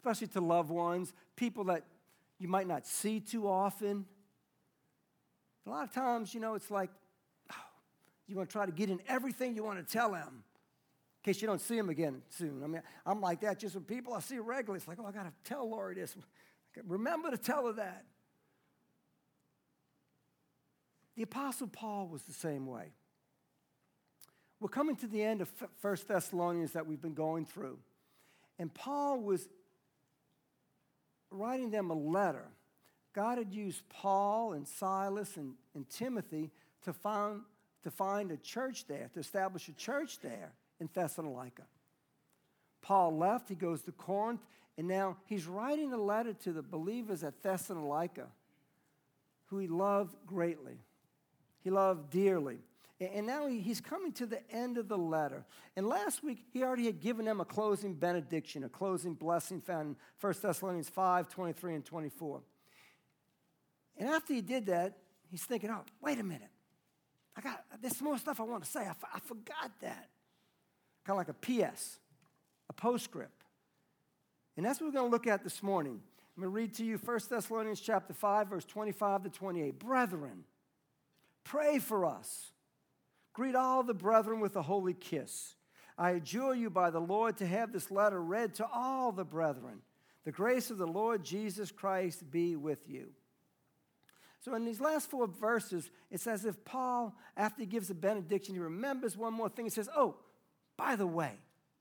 especially to loved ones, people that you might not see too often. A lot of times, it's like, you want to try to get in everything you want to tell them in case you don't see them again soon. I mean, I'm like that just with people I see regularly. It's like, I got to tell Lori this. Remember to tell her that. The Apostle Paul was the same way. We're coming to the end of 1 Thessalonians that we've been going through. And Paul was writing them a letter. God had used Paul and Silas and Timothy to find a church there, to establish a church there in Thessalonica. Paul left, he goes to Corinth, and now he's writing a letter to the believers at Thessalonica who he loved greatly. He loved dearly. And now he's coming to the end of the letter. And last week, he already had given them a closing benediction, a closing blessing found in 1 Thessalonians 5, 23 and 24. And after he did that, he's thinking, wait a minute. There's more stuff I want to say. I forgot that. Kind of like a PS, a postscript. And that's what we're going to look at this morning. I'm going to read to you 1 Thessalonians chapter 5, verse 25 to 28. Brethren, pray for us. Greet all the brethren with a holy kiss. I adjure you by the Lord to have this letter read to all the brethren. The grace of the Lord Jesus Christ be with you. So in these last 4 verses, it's as if Paul, after he gives a benediction, he remembers one more thing. He says, by the way,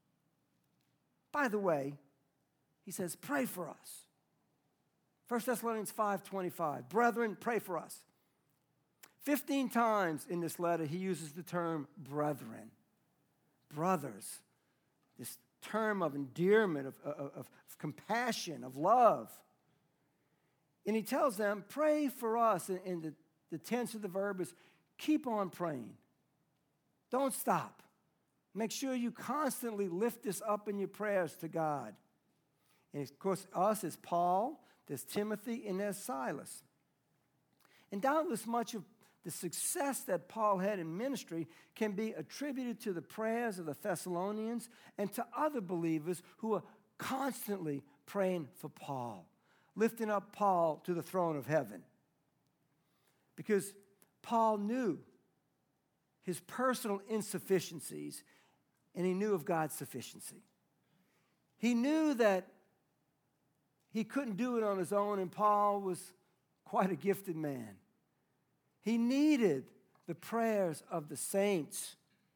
he says, pray for us. 1 Thessalonians 5:25, brethren, pray for us. 15 times in this letter, he uses the term brethren, brothers, this term of endearment, of compassion, of love. And he tells them, pray for us. And the tense of the verb is keep on praying. Don't stop. Make sure you constantly lift this up in your prayers to God. And of course, us is Paul, there's Timothy, and there's Silas. And doubtless much of the success that Paul had in ministry can be attributed to the prayers of the Thessalonians and to other believers who are constantly praying for Paul, lifting up Paul to the throne of heaven. Because Paul knew his personal insufficiencies, and he knew of God's sufficiency. He knew that he couldn't do it on his own, and Paul was quite a gifted man. He needed the prayers of the saints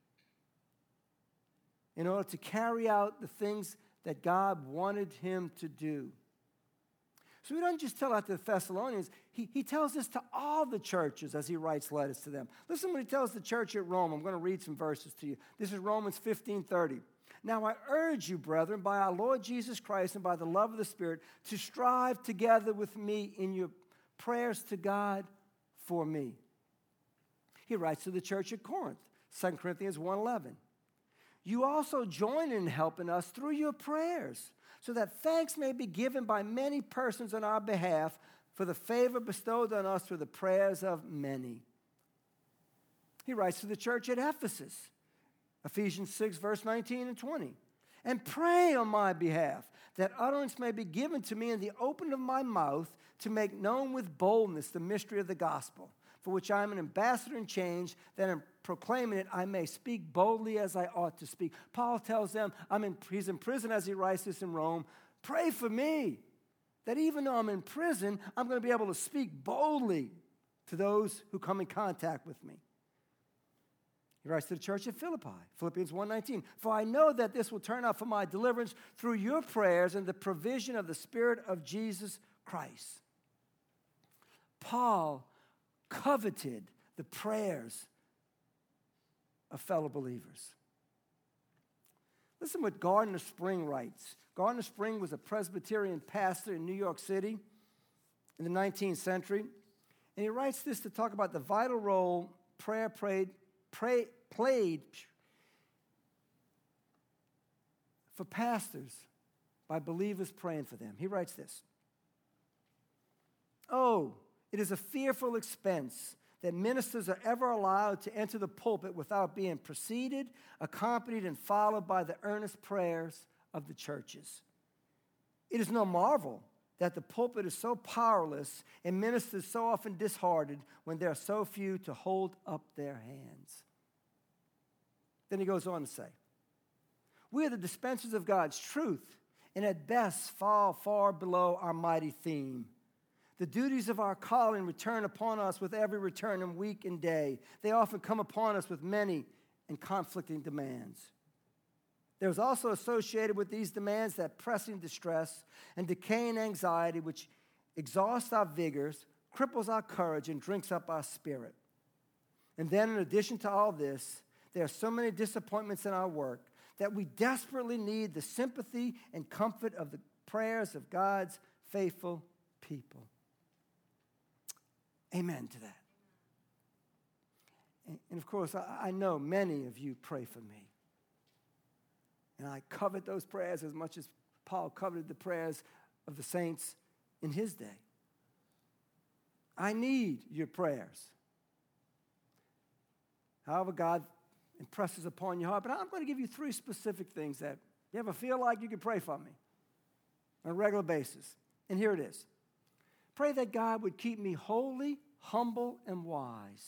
in order to carry out the things that God wanted him to do. So he doesn't just tell out to the Thessalonians, he tells this to all the churches as he writes letters to them. Listen what he tells the church at Rome. I'm going to read some verses to you. This is Romans 15:30. Now I urge you, brethren, by our Lord Jesus Christ and by the love of the Spirit, to strive together with me in your prayers to God for me. He writes to the church at Corinth, 2 Corinthians 1:11. You also join in helping us through your prayers, so that thanks may be given by many persons on our behalf for the favor bestowed on us through the prayers of many. He writes to the church at Ephesus, Ephesians 6, verse 19 and 20. And pray on my behalf, that utterance may be given to me in the opening of my mouth to make known with boldness the mystery of the gospel, for which I am an ambassador in chains, that in proclaiming it I may speak boldly as I ought to speak. Paul tells them, he's in prison as he writes this in Rome. Pray for me, that even though I'm in prison, I'm going to be able to speak boldly to those who come in contact with me. He writes to the church at Philippi, Philippians 1:19. For I know that this will turn out for my deliverance through your prayers and the provision of the Spirit of Jesus Christ. Paul coveted the prayers of fellow believers. Listen what Gardner Spring writes. Gardner Spring was a Presbyterian pastor in New York City in the 19th century. And he writes this to talk about the vital role prayer played for pastors by believers praying for them. He writes this. It is a fearful expense that ministers are ever allowed to enter the pulpit without being preceded, accompanied, and followed by the earnest prayers of the churches. It is no marvel that the pulpit is so powerless and ministers so often disheartened when there are so few to hold up their hands. Then he goes on to say, we are the dispensers of God's truth, and at best fall far below our mighty theme. The duties of our calling return upon us with every returning week and day. They often come upon us with many and conflicting demands. There's also associated with these demands that pressing distress and decaying anxiety which exhausts our vigors, cripples our courage, and drinks up our spirit. And then in addition to all this, there are so many disappointments in our work that we desperately need the sympathy and comfort of the prayers of God's faithful people. Amen to that. And of course, I know many of you pray for me. And I covet those prayers as much as Paul coveted the prayers of the saints in his day. I need your prayers. However, God impresses upon your heart. But I'm going to give you 3 specific things that you ever feel like you can pray for me on a regular basis. And here it is. Pray that God would keep me holy, humble, and wise.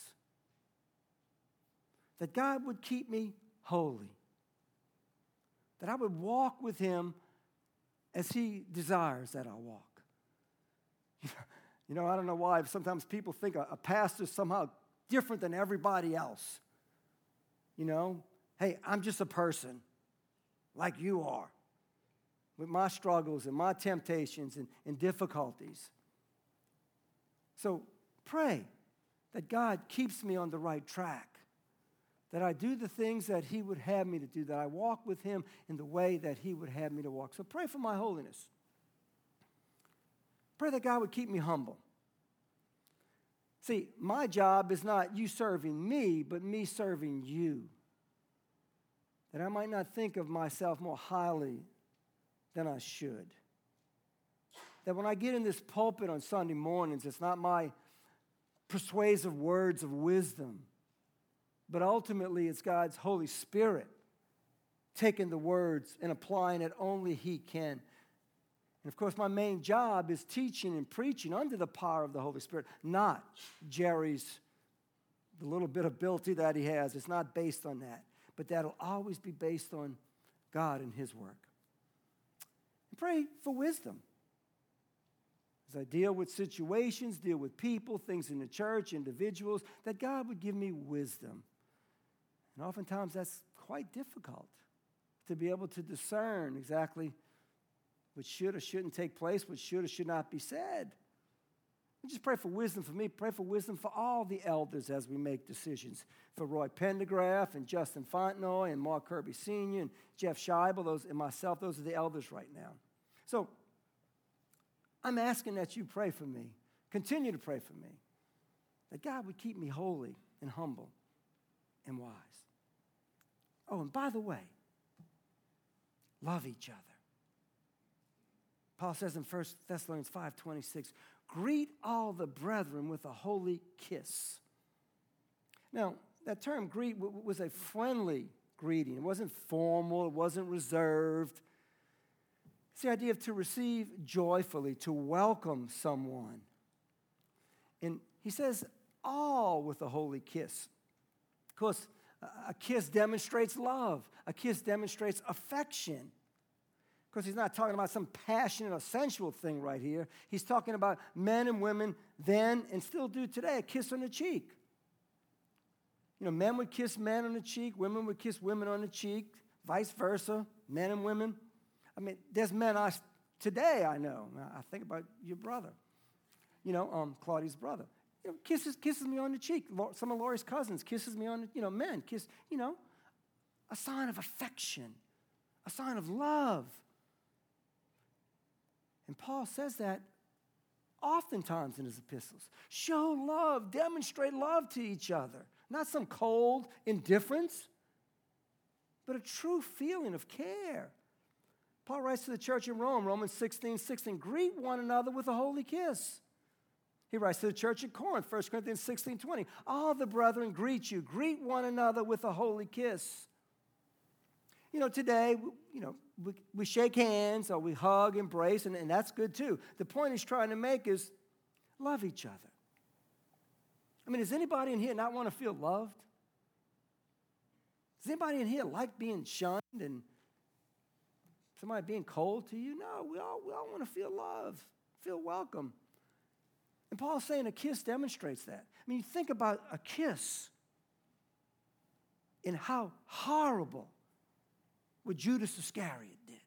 That God would keep me holy. That I would walk with him as he desires that I walk. You know, I don't know why sometimes people think a pastor's somehow different than everybody else. You know, hey, I'm just a person like you are with my struggles and my temptations and difficulties. So pray that God keeps me on the right track. That I do the things that he would have me to do, that I walk with him in the way that he would have me to walk. So pray for my holiness. Pray that God would keep me humble. See, my job is not you serving me, but me serving you. That I might not think of myself more highly than I should. That when I get in this pulpit on Sunday mornings, it's not my persuasive words of wisdom, but ultimately, it's God's Holy Spirit taking the words and applying it only he can. And of course, my main job is teaching and preaching under the power of the Holy Spirit, not Jerry's, the little bit of ability that he has. It's not based on that. But that'll always be based on God and his work. And pray for wisdom. As I deal with situations, deal with people, things in the church, individuals, that God would give me wisdom. And oftentimes that's quite difficult to be able to discern exactly what should or shouldn't take place, what should or should not be said. And just pray for wisdom for me. Pray for wisdom for all the elders as we make decisions. For Roy Pendergraph and Justin Fontenot and Mark Kirby Sr. and Jeff Scheibel, and myself, those are the elders right now. So I'm asking that you pray for me. Continue to pray for me. That God would keep me holy and humble and wise. Oh, and by the way, love each other. Paul says in 1 Thessalonians 5:26, greet all the brethren with a holy kiss. Now, that term greet was a friendly greeting. It wasn't formal. It wasn't reserved. It's the idea of to receive joyfully, to welcome someone. And he says all with a holy kiss. Of course, a kiss demonstrates love. A kiss demonstrates affection. Of course, he's not talking about some passionate or sensual thing right here. He's talking about men and women then and still do today, a kiss on the cheek. You know, men would kiss men on the cheek, women would kiss women on the cheek, vice versa, men and women. I mean, there's men today I know. I think about your brother, Claudia's brother. You know, kisses me on the cheek. Some of Lori's cousins kisses me on the, men kiss, a sign of affection, a sign of love. And Paul says that oftentimes in his epistles. Show love, demonstrate love to each other. Not some cold indifference, but a true feeling of care. Paul writes to the church in Rome, Romans 16:16, greet one another with a holy kiss. He writes to the church at Corinth, 1 Corinthians 16:20, all the brethren greet you. Greet one another with a holy kiss. Today, we shake hands or we hug, embrace, and that's good too. The point he's trying to make is love each other. Does anybody in here not want to feel loved? Does anybody in here like being shunned and somebody being cold to you? No, we all want to feel loved, feel welcome. And Paul's saying a kiss demonstrates that. You think about a kiss and how horrible what Judas Iscariot did.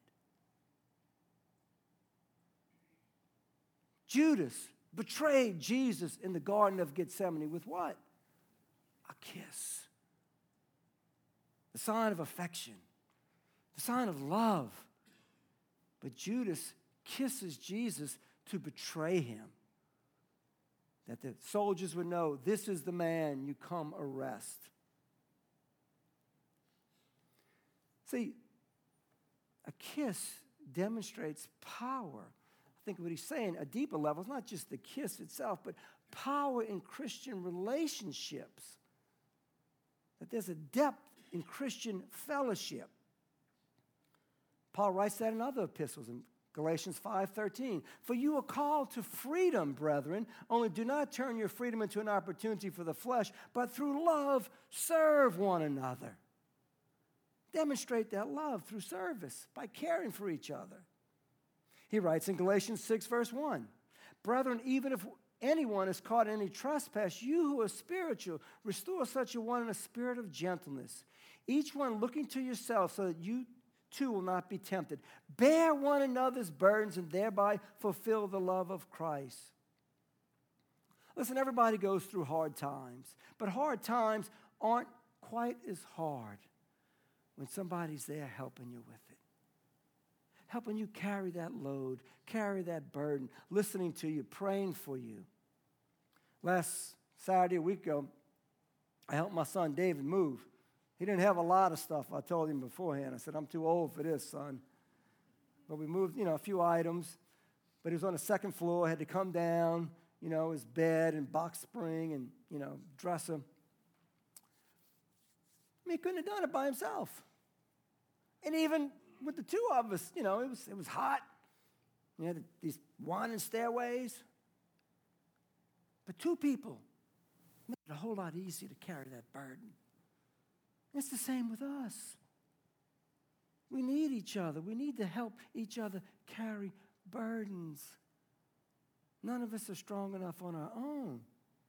Judas betrayed Jesus in the Garden of Gethsemane with what? A kiss. The sign of affection, the sign of love. But Judas kisses Jesus to betray him. That the soldiers would know, this is the man you come arrest. See, a kiss demonstrates power. I think what he's saying, a deeper level, is not just the kiss itself, but power in Christian relationships. That there's a depth in Christian fellowship. Paul writes that in other epistles in Galatians 5:13. For you are called to freedom, brethren, only do not turn your freedom into an opportunity for the flesh, but through love serve one another. Demonstrate that love through service, by caring for each other. He writes in Galatians 6, verse 1, brethren, even if anyone is caught in any trespass, you who are spiritual, restore such a one in a spirit of gentleness, each one looking to yourself so that you too will not be tempted. Bear one another's burdens and thereby fulfill the love of Christ. Listen, everybody goes through hard times, but hard times aren't quite as hard when somebody's there helping you with it, helping you carry that load, carry that burden, listening to you, praying for you. Last Saturday, a week ago, I helped my son David move. He didn't have a lot of stuff. I told him beforehand. I said, I'm too old for this, son. But we moved, a few items. But he was on the second floor, had to come down, his bed and box spring and, dresser. He couldn't have done it by himself. And even with the two of us, it was hot. You had these winding stairways. But two people made it a whole lot easier to carry that burden. It's the same with us. We need each other. We need to help each other carry burdens. None of us are strong enough on our own.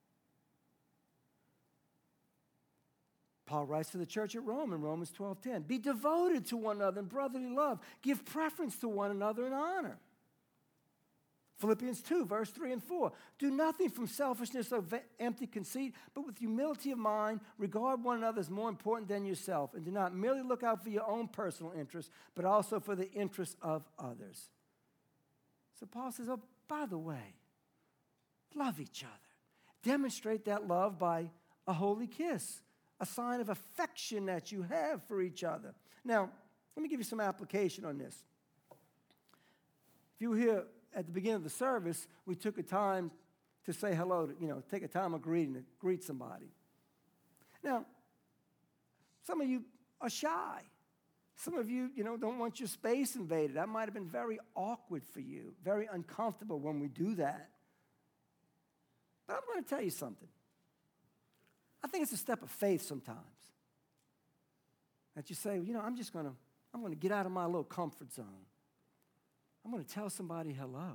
Paul writes to the church at Rome in Romans 12:10. Be devoted to one another in brotherly love. Give preference to one another in honor. Philippians 2, verse 3 and 4. Do nothing from selfishness or empty conceit, but with humility of mind, regard one another as more important than yourself, and do not merely look out for your own personal interests, but also for the interests of others. So Paul says, oh, by the way, love each other. Demonstrate that love by a holy kiss, a sign of affection that you have for each other. Now, let me give you some application on this. If you were here at the beginning of the service, we took a time to say hello, take a time of greeting, to greet somebody. Now, some of you are shy. Some of you, don't want your space invaded. That might have been very awkward for you, very uncomfortable when we do that. But I'm going to tell you something. I think it's a step of faith sometimes. That you say, I'm going to get out of my little comfort zone. I'm going to tell somebody hello.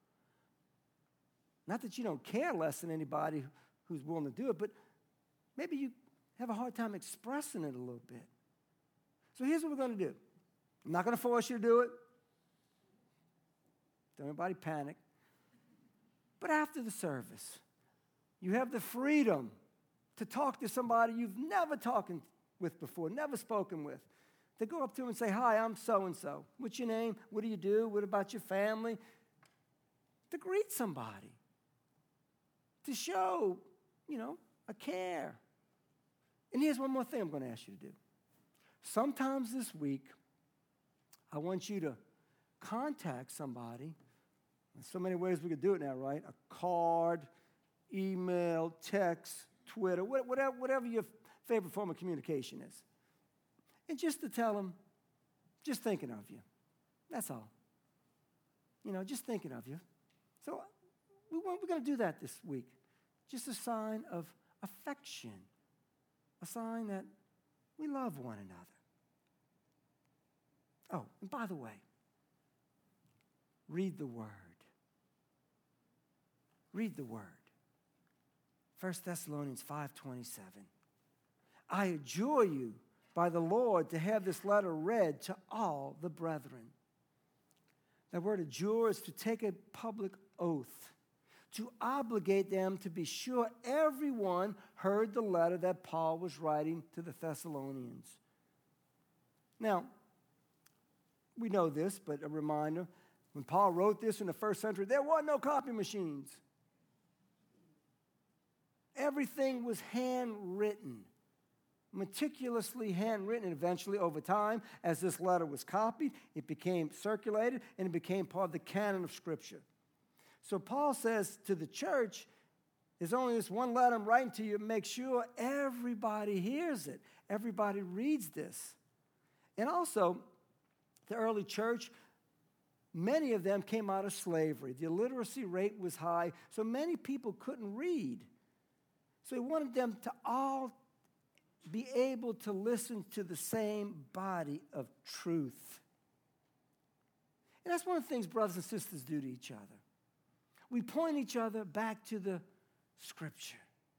Not that you don't care less than anybody who's willing to do it, but maybe you have a hard time expressing it a little bit. So here's what we're going to do. I'm not going to force you to do it. Don't anybody panic. But after the service, you have the freedom to talk to somebody you've never talked with before, never spoken with. To go up to them and say, hi, I'm so-and-so. What's your name? What do you do? What about your family? To greet somebody. To show, a care. And here's one more thing I'm going to ask you to do. Sometimes this week, I want you to contact somebody. There's so many ways we could do it now, right? A card, email, text, Twitter, whatever your favorite form of communication is. And just to tell them, Just thinking of you. That's all. Just thinking of you. So we're going to do that this week. Just a sign of affection. A sign that we love one another. Oh, and by the way, read the Word. Read the Word. 1 Thessalonians 5:27. I adjure you by the Lord to have this letter read to all the brethren. That word adjure is to take a public oath, to obligate them to be sure everyone heard the letter that Paul was writing to the Thessalonians. Now, we know this, but a reminder, when Paul wrote this in the first century, there were no copy machines. Everything was handwritten, meticulously handwritten, and eventually over time, as this letter was copied, it became circulated, and it became part of the canon of Scripture. So Paul says to the church, there's only this one letter I'm writing to you, make sure everybody hears it, everybody reads this. And also, the early church, many of them came out of slavery. The illiteracy rate was high, so many people couldn't read. So he wanted them to all be able to listen to the same body of truth. And that's one of the things brothers and sisters do to each other. We point each other back to the Scripture.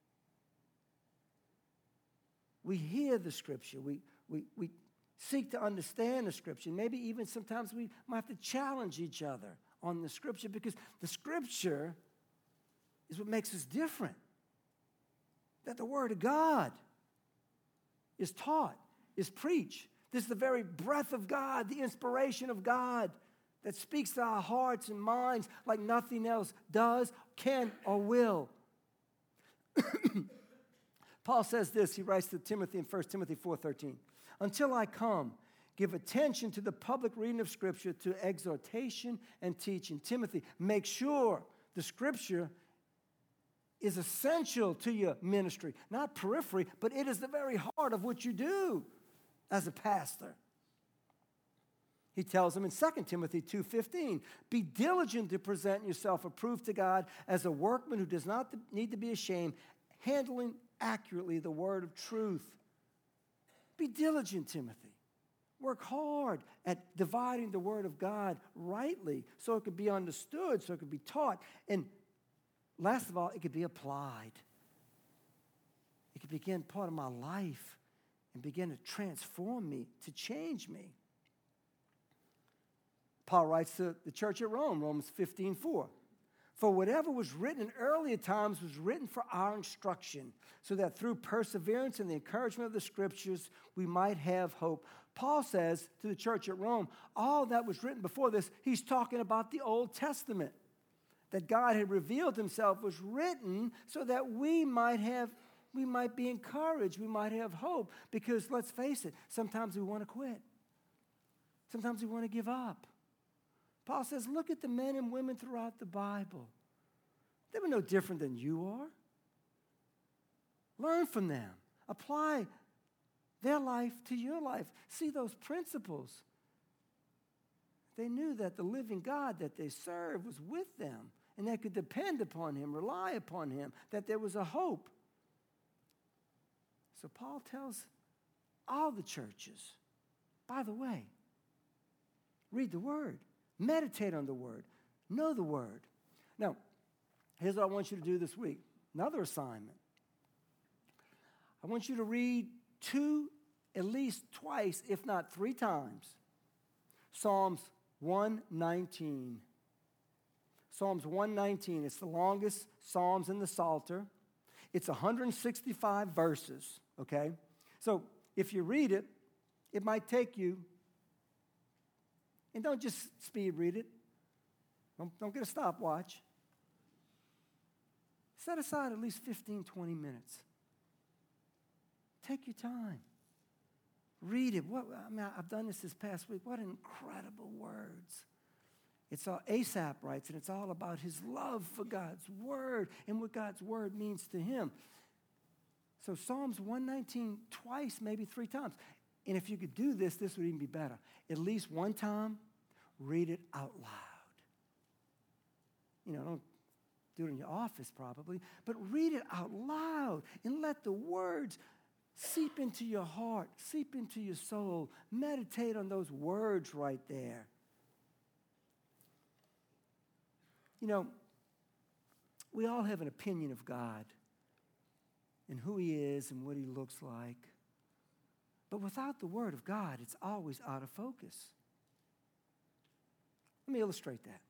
We hear the Scripture. We seek to understand the Scripture. Maybe even sometimes we might have to challenge each other on the Scripture, because the Scripture is what makes us different. That the Word of God is taught, is preached. This is the very breath of God, the inspiration of God that speaks to our hearts and minds like nothing else does, can, or will. Paul says this, he writes to Timothy in 1 Timothy 4:13. Until I come, give attention to the public reading of Scripture, to exhortation and teaching. Timothy, make sure the Scripture is essential to your ministry. Not periphery, but it is the very heart of what you do as a pastor. He tells them in 2 Timothy 2:15, be diligent to present yourself approved to God as a workman who does not need to be ashamed, handling accurately the word of truth. Be diligent, Timothy. Work hard at dividing the word of God rightly so it could be understood, so it could be taught, and last of all, it could be applied. It could begin part of my life and begin to transform me, to change me. Paul writes to the church at Rome, Romans 15:4. For whatever was written in earlier times was written for our instruction, so that through perseverance and the encouragement of the Scriptures, we might have hope. Paul says to the church at Rome, all that was written before this, he's talking about the Old Testament. That God had revealed himself was written so that we might be encouraged, we might have hope. Because let's face it, sometimes we want to quit. Sometimes we want to give up. Paul says, look at the men and women throughout the Bible. They were no different than you are. Learn from them. Apply their life to your life. See those principles. They knew that the living God that they served was with them, and they could depend upon him, rely upon him, that there was a hope. So Paul tells all the churches, by the way, read the Word, meditate on the Word, know the Word. Now, here's what I want you to do this week. Another assignment. I want you to read at least twice, if not 3 times, Psalms 119. Psalms 119. It's the longest Psalms in the Psalter. It's 165 verses, okay? So if you read it, it might take you, and don't just speed read it. Don't get a stopwatch. Set aside at least 15, 20 minutes. Take your time. Read it. I've done this past week. What incredible words. It's all Asaph writes, and it's all about his love for God's Word and what God's Word means to him. So Psalms 119 twice, maybe 3 times. And if you could do this, this would even be better. At least one time, read it out loud. Don't do it in your office probably, but read it out loud and let the words seep into your heart, seep into your soul. Meditate on those words right there. We all have an opinion of God and who he is and what he looks like. But without the Word of God, it's always out of focus. Let me illustrate that.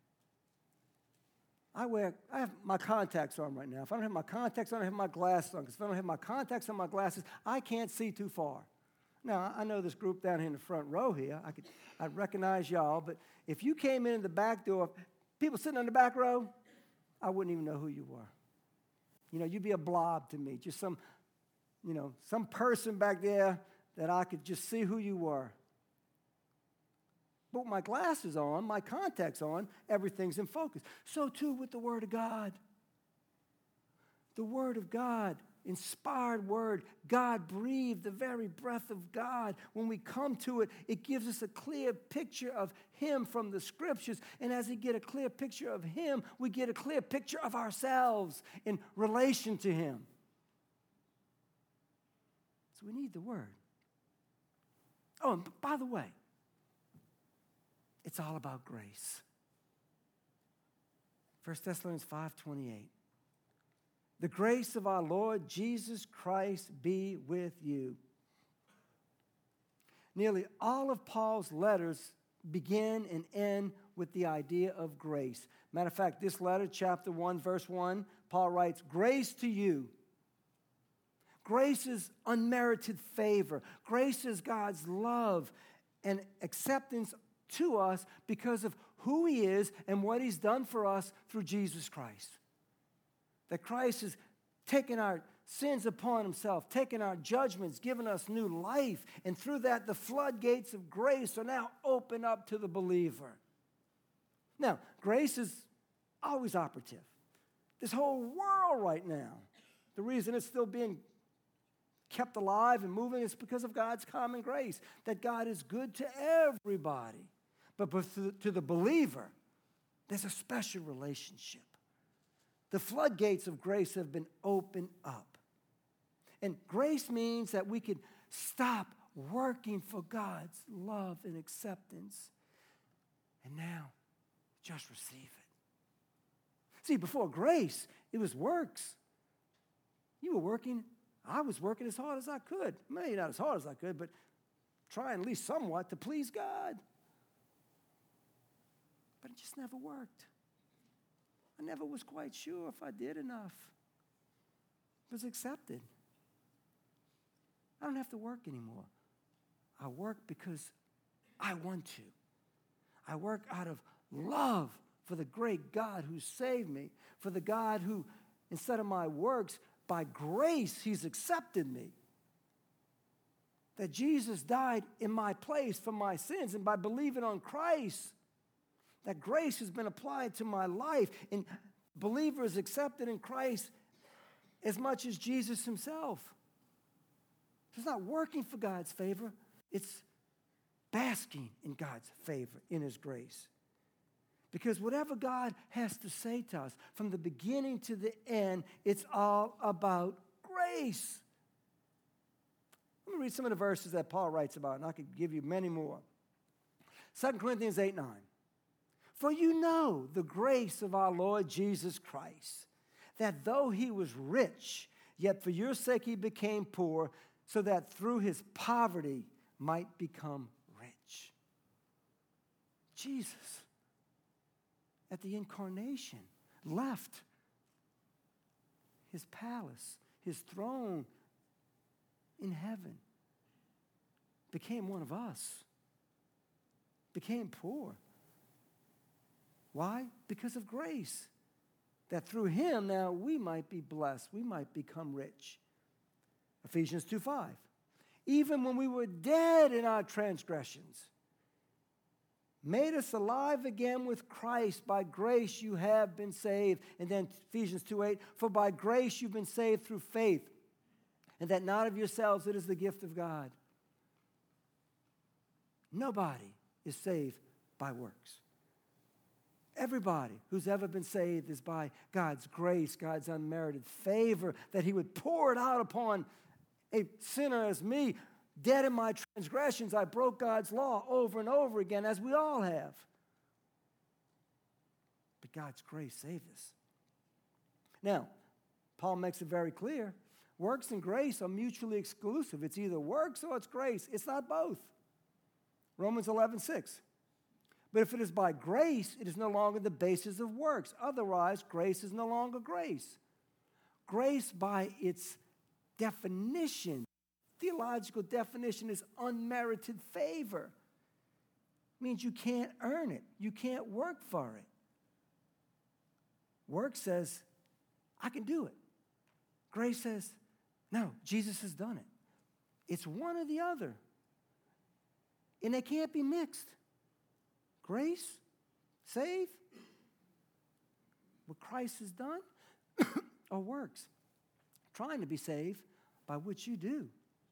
I have my contacts on right now. If I don't have my contacts on, I have my glasses on. Because if I don't have my contacts on my glasses, I can't see too far. Now, I know this group down here in the front row here. I'd recognize y'all. But if you came in the back door, people sitting on the back row, I wouldn't even know who you were. You'd be a blob to me. Just some person back there that I could just see who you were. But with my glasses on, my contacts on, everything's in focus. So too with the Word of God. The Word of God, inspired Word, God breathed, the very breath of God. When we come to it, it gives us a clear picture of Him from the Scriptures. And as we get a clear picture of Him, we get a clear picture of ourselves in relation to Him. So we need the Word. Oh, and by the way, it's all about grace. 1 Thessalonians 5:28. The grace of our Lord Jesus Christ be with you. Nearly all of Paul's letters begin and end with the idea of grace. Matter of fact, this letter, chapter 1, verse 1, Paul writes, grace to you. Grace is unmerited favor. Grace is God's love and acceptance to us because of who He is and what He's done for us through Jesus Christ. That Christ has taken our sins upon Himself, taken our judgments, given us new life, and through that the floodgates of grace are now open up to the believer. Now, grace is always operative. This whole world right now, the reason it's still being kept alive and moving is because of God's common grace, that God is good to everybody. But to the believer, there's a special relationship. The floodgates of grace have been opened up. And grace means that we can stop working for God's love and acceptance and now just receive it. See, before grace, it was works. You were working. I was working as hard as I could. Maybe not as hard as I could, but trying at least somewhat to please God. But it just never worked. I never was quite sure if I did enough. It was accepted. I don't have to work anymore. I work because I want to. I work out of love for the great God who saved me, for the God who, instead of my works, by grace, He's accepted me. That Jesus died in my place for my sins, and by believing on Christ, that grace has been applied to my life, and believers accepted in Christ as much as Jesus Himself. It's not working for God's favor. It's basking in God's favor, in His grace. Because whatever God has to say to us, from the beginning to the end, it's all about grace. Let me read some of the verses that Paul writes about, and I could give you many more. 2 Corinthians 8:9. For you know the grace of our Lord Jesus Christ, that though He was rich, yet for your sake He became poor, so that through His poverty might become rich. Jesus, at the incarnation, left His palace, His throne in heaven, became one of us, became poor. Why? Because of grace. That through Him now we might be blessed. We might become rich. Ephesians 2:5. Even when we were dead in our transgressions, made us alive again with Christ. By grace you have been saved. And then Ephesians 2:8. For by grace you've been saved through faith. And that not of yourselves, it is the gift of God. Nobody is saved by works. Everybody who's ever been saved is by God's grace, God's unmerited favor, that he would pour it out upon a sinner as me. Dead in my transgressions, I broke God's law over and over again, as we all have. But God's grace saved us. Now, Paul makes it very clear. Works and grace are mutually exclusive. It's either works or it's grace. It's not both. Romans 11:6. But if it is by grace, it is no longer the basis of works. Otherwise, grace is no longer grace. Grace, by its definition, theological definition, is unmerited favor. It means you can't earn it. You can't work for it. Work says, I can do it. Grace says, no, Jesus has done it. It's one or the other. And they can't be mixed. Grace, save, what Christ has done, or works. Trying to be saved by what you do.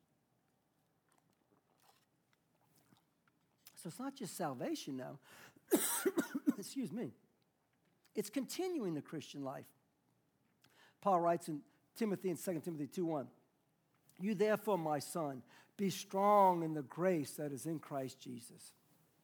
So it's not just salvation now. Excuse me. It's continuing the Christian life. Paul writes in Timothy in 2 Timothy 2:1, you therefore, my son, be strong in the grace that is in Christ Jesus.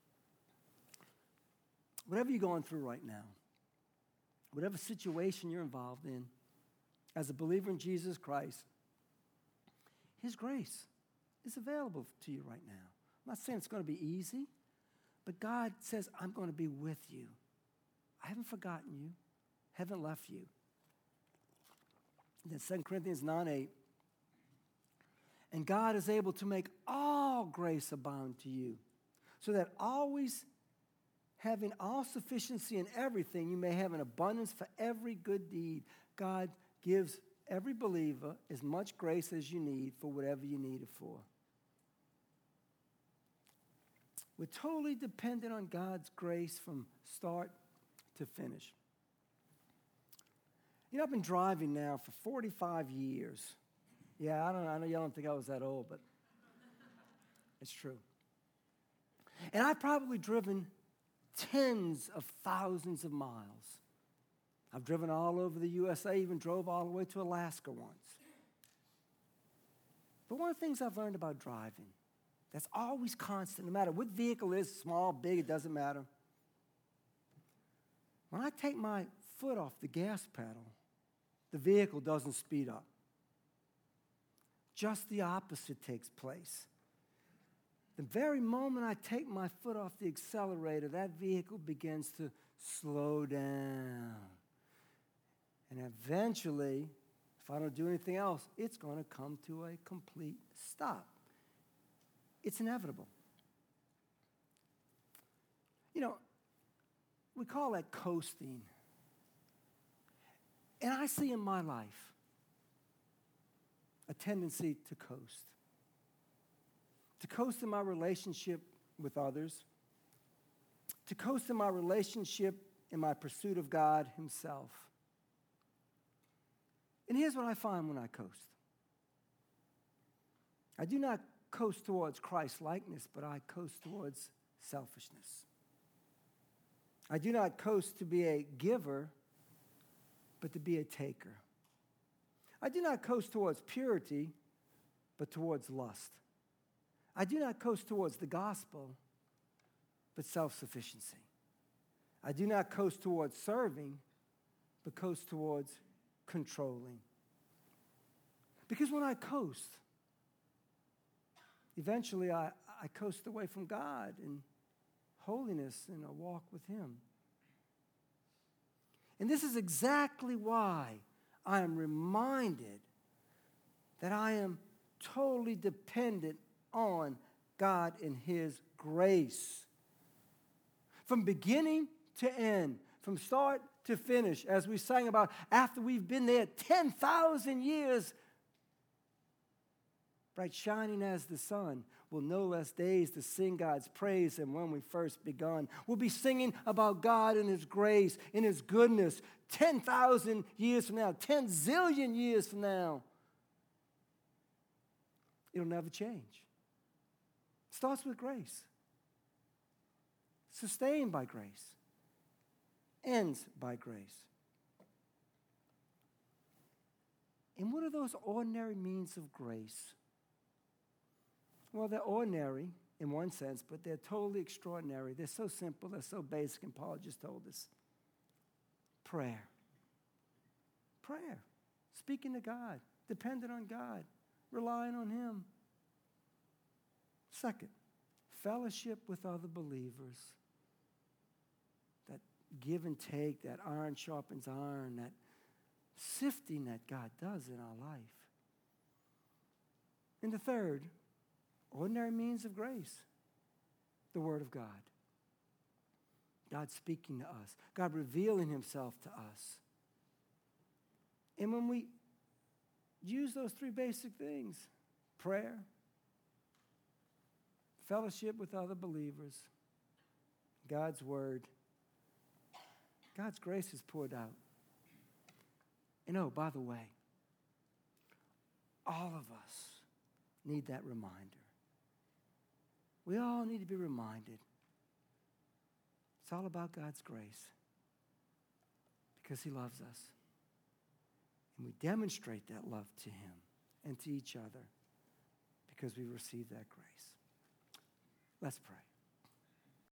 Whatever you're going through right now, whatever situation you're involved in, as a believer in Jesus Christ, his grace is available to you right now. I'm not saying it's going to be easy, but God says, I'm going to be with you. I haven't forgotten you, haven't left you. And then 2 Corinthians 9:8, and God is able to make all grace abound to you, so that always having all sufficiency in everything, you may have an abundance for every good deed. God gives every believer as much grace as you need for whatever you need it for. We're totally dependent on God's grace from start to finish. You know, I've been driving now for 45 years. Yeah, I know y'all don't think I was that old, but it's true. And I've probably driven tens of thousands of miles. I've driven all over the USA, even drove all the way to Alaska once. But one of the things I've learned about driving that's always constant, no matter what vehicle it is, small, big, it doesn't matter. When I take my foot off the gas pedal, the vehicle doesn't speed up. Just the opposite takes place. The very moment I take my foot off the accelerator, that vehicle begins to slow down. And eventually, if I don't do anything else, it's going to come to a complete stop. It's inevitable. You know, we call that coasting. And I see in my life a tendency to coast. To coast in my relationship with others. To coast in my relationship in my pursuit of God himself. And here's what I find when I coast. I do not coast towards Christ-likeness, but I coast towards selfishness. I do not coast to be a giver, but to be a taker. I do not coast towards purity, but towards lust. I do not coast towards the gospel, but self-sufficiency. I do not coast towards serving, but coast towards controlling. Because when I coast, eventually I coast away from God in holiness and a walk with him. And this is exactly why I am reminded that I am totally dependent on God and his grace. From beginning to end, from start to finish, as we sang about, after we've been there 10,000 years, bright shining as the sun, will no less days to sing God's praise than when we first begun. We'll be singing about God and his grace and his goodness 10,000 years from now, 10 zillion years from now. It'll never change. It starts with grace. sustained by grace, ends by grace. And what are those ordinary means of grace? Well, they're ordinary in one sense, but they're totally extraordinary. They're so simple, they're so basic, and Paul just told us. Prayer. Prayer. Speaking to God, dependent on God, relying on Him. Second, fellowship with other believers. That give and take, that iron sharpens iron, that sifting that God does in our life. And the third, ordinary means of grace, the Word of God. God speaking to us, God revealing Himself to us. And when we use those three basic things, prayer, fellowship with other believers, God's Word, God's grace is poured out. And oh, by the way, all of us need that reminder. We all need to be reminded. It's all about God's grace because He loves us. And we demonstrate that love to Him and to each other because we receive that grace. Let's pray.